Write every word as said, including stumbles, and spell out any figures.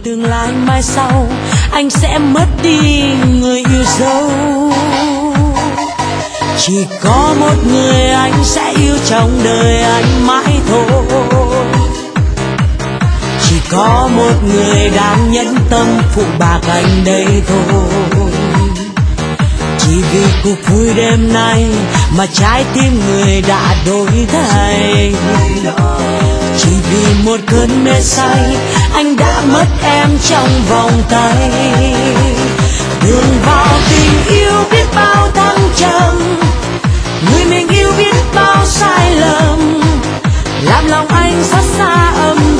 tương lai mai sau anh sẽ mất đi người yêu dấu. Chỉ có một người anh sẽ yêu trong đời anh mãi thôi. Chỉ có một người đang nhẫn tâm phụ bạc anh đây thôi. Chỉ vì cuộc vui đêm nay mà trái tim người đã đổi thay. Chỉ vì một cơn mê say anh đã mất em trong vòng tay. Đường vào tình yêu biết bao thăng trầm, người mình yêu biết bao sai lầm, làm lòng anh xót xa âm